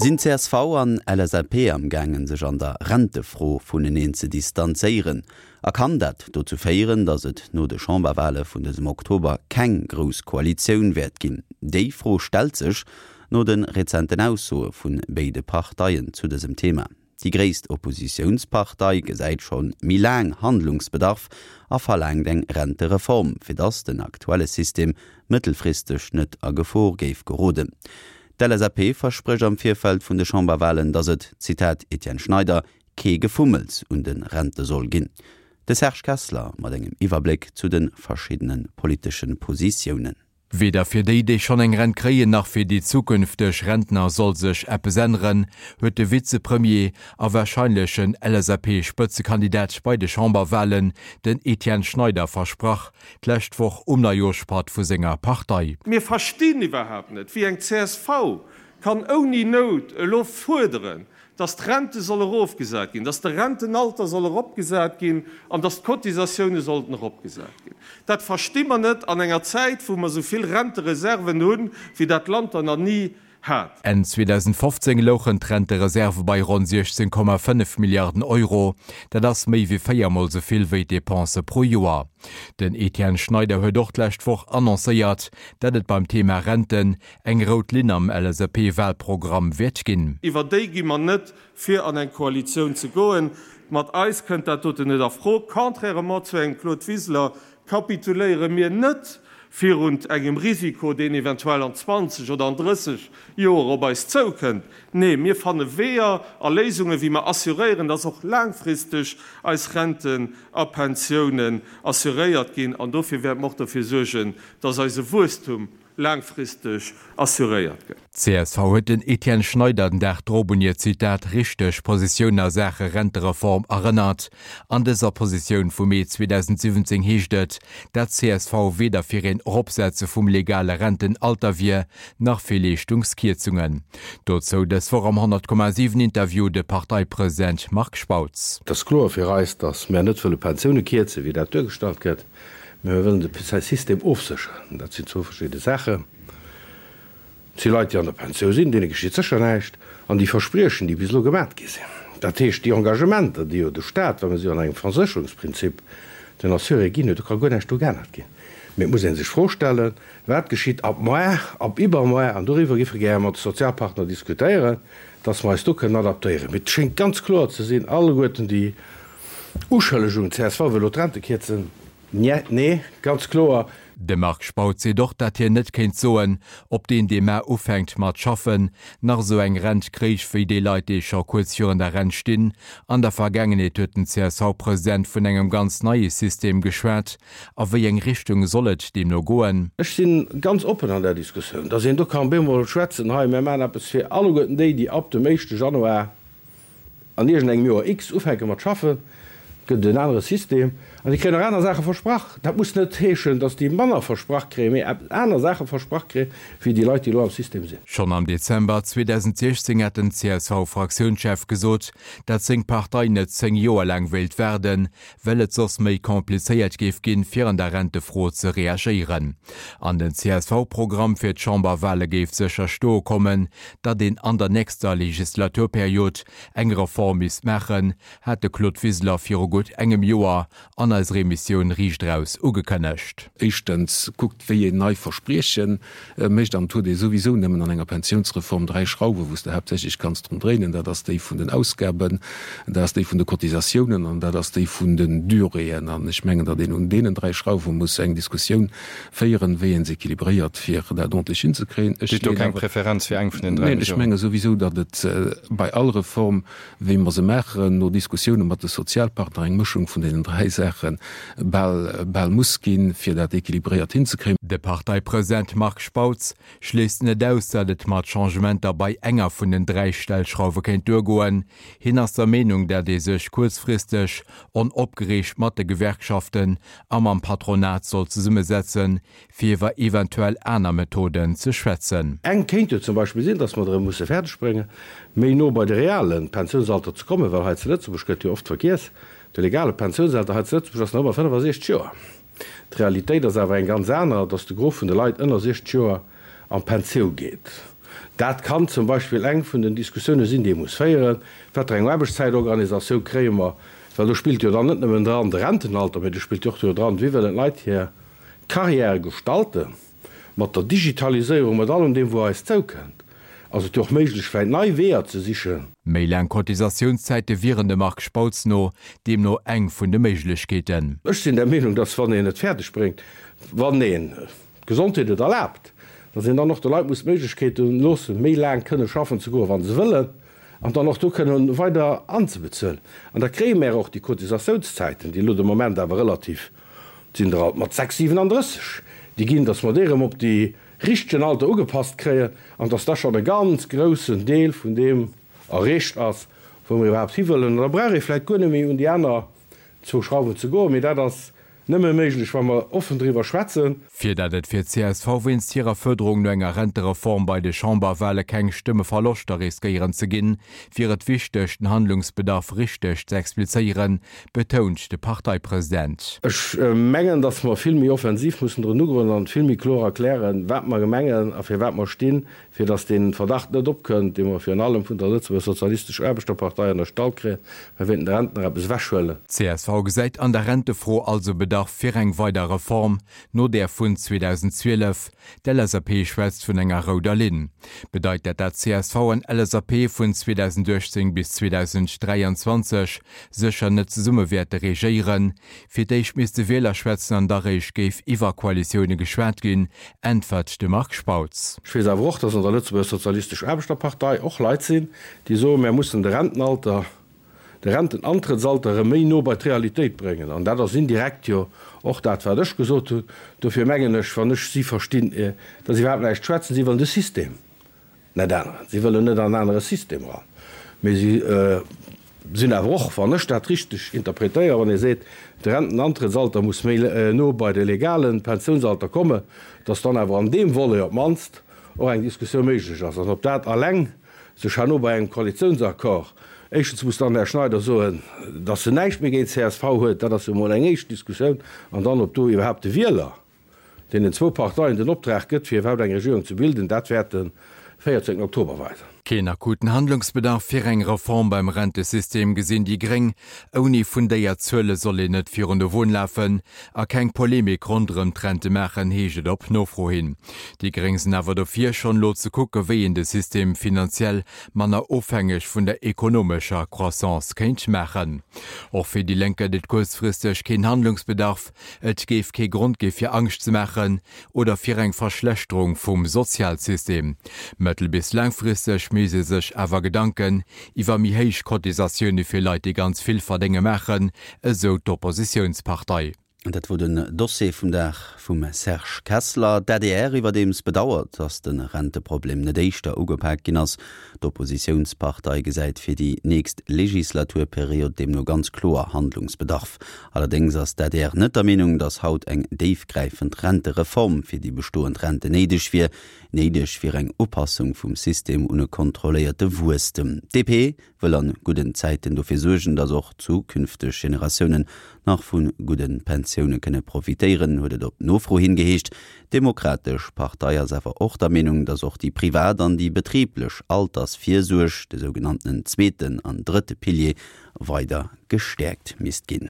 Sind CSV an LSRP am gangen sech an der Rentefro vun den ze distanzéieren. Kann dat dozu feieren, dats et no de Chamberwale vun desem Oktober keng Gros Koalioun werd ginn. Déi froh stel sech no den rezenten Aussoe vun beide Parteiien zu desem Thema. Die gréist Oppositionspartei gesäit schon milang Handlungsbedarf a verlangt eng Rentereform, fir dats den aktuelle System mittelfristig net a Gefor géif geroden. DLSAP versprech am Vierfeld vun de Chamberwahlen, dats et, Zitat Etienne Schneider, kee Gefummels und den Rente soll ginn. Des Herrsch Kessler mat engem Iwerblick zu den verschiedenen politischen Positionen. Weder fir die Idee schon eng Rent kreien nach fir die zukünftech Rentner soll sech Äppe ändern, huet de Vizepremier a wahrscheinlichen LSAP-Spëzekandidat bei de Chamberwahlen den Etienne Schneider versprach, d'lächtwoch der Jospart vu senger Partei. Mir verstehen überhaupt nicht, wie eng CSV kann ohne Not lo fordern, dass die Rente soll aufgesagt gehen, dass der Rentenalter soll abgesagt gehen und dass die Kotisationen sollten abgesagt gehen. Das versteht man nicht an einer Zeit, wo man so viel Rentereserven haben, wie das Land noch nie hat. En 2015 lochen Rente Reserve bei rund 16,5 Milliarden Euro, dat das méi wie 4-mal soviel wie Depense pro Jahr. Den Etienne Schneider huet doch lächtwoch annoncéiert, dat et beim Thema Renten eng rot Lin am LSAP-Wahlprogramm wird ginn. Iwer déi gi man net fir an eng Koalition zu goen, mat eis kënnt dat tot net afro, konträrement zu eng Claude Wiesler kapituléiere mir net, fir und engem Risiko den eventuell an 20 oder an 30 Joer bei zouken. Nee, mir fanne weher a Lesungen, wie man assurieren, dass auch langfristig als Renten a Pensionen assuréiert gin, an dofir wer mocht dafür sorgen, dass se Wurstum langfristig assuréiert gët. CSV huet den Etienne Schneider den der Drobunier Zitat richteg Position der Sache Rentereform erinnert. An dieser Position vum Mai 2017 hiechtet, dat CSV weder fir en Opsätze vum legale Rentenalter wie nach Verlechtungskiezungen. Dozo des vor am 100,7 Interview de Parteipräsident Mark Spautz. Das klar fir reist, dass mehr net vule Pensionune kieze wie der durchgestalt gët. Wir wollen das System aufsichern. Das sind so verschiedene Sachen. Die Leute, die an der Pension sind, denen geschieht sicher nicht. Und die Versprechen, die bislang gemacht sind. Das heißt, die Engagementen, die der Staat, wenn man sie an einem Versicherungsprinzip den Assurer gehen, da kann gar nicht gehen. Man muss sich vorstellen, was geschieht ab Mai, ab Übermai, und darüber gehen wir mit den Sozialpartnern diskutieren, dass wir es doch adaptieren. Mit scheint ganz klar zu sehen, alle Guten, die Ausschuldigung CSV will Rente kürzen. Nee, ganz klar. De Mark Spaut se doch, dat hier net kenint zoen, ob den de Mer ufhängt mat schaffen, nach so eng Rent kriech fir de Leute Kursion der Rent stinn, an der Vergangenheit hueten CSV-Präsident vun engem ganz neues System geschwert, a wie eng Richtung sollet dem no goen. Ich bin ganz open an der Diskussion. Da sind du kann bemol schwätzen ha es fir alle Gotten die ab dem 1. Januar an eng Joer X ufhänge mat schaffen, gët den andere System. Und die keine andere Sache versprach. Das muss nicht heschen, dass die Männer versprach kriegen, eine Sache versprach kriegen, wie die Leute, die im System sind. Schon am Dezember 2016 hat den CSV-Fraktionschef gesagt, dass die Partei nicht 10 Jahre lang wählt werden, weil es sonst mehr kompliziert gehen, für an der Rente froh zu reagieren. An den CSV-Programm für die Chamberwahlen gibt es sicher Sto kommen, da den an der nächsten Legislaturperiode eine Reform machen, hatte Claude Wiesler für gut engem Jahr an als Remission Riechdraus ugekannecht. Echtens guckt wie je neu versprechen, mecht am Tode sowieso nemmen an enger Pensionsreform 3 Schraube, wo der hauptsächlich kannst drum drehen, da das de vun den Ausgaben, da de vun de Kotisationen an da das de vun den Dyreen an ich mengen da den und denen 3 Schrauben muss eng Diskussion feieren, wehen se équilibriert fir der ordentlich hinzukriegen. Keine Präferenz für einen von den 3. Ich menge sowieso, dat het bei aller Reform wie man se mechen no Diskussionen mat de Sozialpartner eng Mischung von den 3 Sachen Ball muss gehen, fir dat équilibriert hinzukriegen. De Parteipräsident Mark Spautz schläst net aus, dat et mat Changement dabei enger vun den 3 Stellschrauben kennt durchgoen, hin aus der Meinung, der de sech kurzfristig und opgerecht mat de Gewerkschaften am Patronat soll ze summe setzen, fir eventuell einer Methoden zu schwätzen. Eng kennt zum Beispiel sinn, dass man muss fertig springen, méi no bei der realen Pensionsalter zu kommen, weil zuletzt oft verkehrs. Der legale Pensionsalter hat beschlossen aber 65 Jahre. Die Realität ist aber ein ganz anderer, dass der Groß von der Leute unter 60 Jahre an Pension geht. Dat kann zum Beispiel eng vun den Diskussionen sinn, die muss feieren, eng Werbeszeitorganisation krémer, weil du spielt jo dann net dran de Rentenalter, du spielt jo dran, wie den Leiit hier Karriere gestalten, mat der Digitalisierung mit allem dem, wo es zou kennt. Also doch méiglech nei Wert ze sichern. Méi lang Kotisationszeite viren de Mark Spazno, dem no eng vun de Meiglechkeeten. Ech sinn der Meinung, dat wann net fertig springt, wann Gesundheit erlaubt, da sind dann noch der Leiit muss Meiglechketen los méi lang kënne schaffen zu go, wann ze willen, an dann noch du können weiter anzubezöllen. An der kre mehr auch die Kotisationszeiten, die lo dem Moment aber relativ sind mat 637. Die ginn das Modem op die richchten Alter ugepasst kree, an dass das schon den ganz großen Deel von dem errecht ass wo wir überhaupt hiwelen der brefleit gonne und die Äner zu schrauben zu go, mit das nëmme méiglech wann wir offen drüber schwätzen. Fir dat et fir CSV winst ihrer Förderung no enger Rentereform bei de Chamberwelle keng Stimme verlochter riskieren ze ginn, fir et wichtechten Handlungsbedarf richteg ze explizieren, betont de Parteipräsident. Ech menggen, dass man filmmi offensiv muss nugrund an filmmi chlor erklären, wat man gemengen a fir wat man stehn, fir dass den Verdacht net opkönnt, de man fir allem vun der Lütze sozialistisch Erbestoffpartei an der Stallrä verwenden Renten bis wäschwelle. CSV gesäit an der Rente froh also bedarf fir eng weiter Reform, no der vun 2012 der LSAP schwätzt vun enger Roderlin. Bedeutet dat CSV an LSAP vun 2016 bis 2023 secher net Summewerte regieren, fir déich miste Wählerschwätzen an der Reich géif iwwer Koalitionune geschwert gin, entfert de Mark Spauz. Schwes awoch, dats an der Lützeburg sozialistisch Erbestoffpartei och leit sinn, die so mehr mussssen de Rentenalter der Rentenantrittsalter méi no bei Realität bringen. An dat sinn direkt jo och dat verdech gesot, dofir menggenech vannech sie verstehen, dat sie werden schwätzen, sie wollen de System. Na dann, sie wollen net an anderes System ran. Sie sinn awoch vannech dat richtig interpretéier, wann ihr seht, der Rentenantrittsalter muss no bei de legalen Pensionsalter komme, dats dann awer an dem wolle op manst och eng Diskussion méiglech ass. Op dat allng sech han no bei eng Koalitionsakkor. Echtens muss dann der Schneider so, dat se neicht mé géint CSV huet, dat mo engéich Diskussion an dann op du iwwer de Wieler, den den 2 Parteien den optrag gëtt, fir eng Regierung zu bilden, dat werden 14. Oktober weiter. Kein akuten Handlungsbedarf fir eng Reform beim Rentesystem gesinn die gering, oni vun déier Zëlle solle net virende Wohnlafen, a keng Polemik rundrem Rente Mächen heget op nofro hin. Die geringsen awer dofir schon lo ze kucke wéien de System finanziell manner ofhängig vun der ekonomscher Croissance kéint machen. Och fir die Lenker dit kurzfristig kein Handlungsbedarf, et geef ke Grund ge fir Angst ze machen oder fir eng Verschlechterung vum Sozialsystem. Mëttel bis langfristig mese sech awer Gedanken iwwer mi héich Kotisatiioune fir Leiit die ganz vill verdinge machen, eso d'Oppositionspartei. Dat wo den Dossier vum Dach vum Serge Kessler, DDR iwwer dems bedauert, ass den Renteproblem net déichter ugepäck gin ass d'Oppositionspartei gesäit fir die nächst Legislaturperiode dem no ganz klor Handlungsbedarf. Allerdings ass DDR net der Meinung, dats haut eng deifgreifend Rentereform fir die bestoend Rente neidech fir eng Oppassung vum System une kontrollierte Wurstem. DP will an guten Zeiten dofir sorgen, dass auch zukünftige Generationen nach vun guten Pensionen könne profitieren, huet op nofro hingeheescht. Demokratisch Partei sewer och der Meinung, dass auch die Privat an die betrieblech Altersfürsorge, de sogenannten zweiten an dritte Pilier, weiter gestärkt misst gin.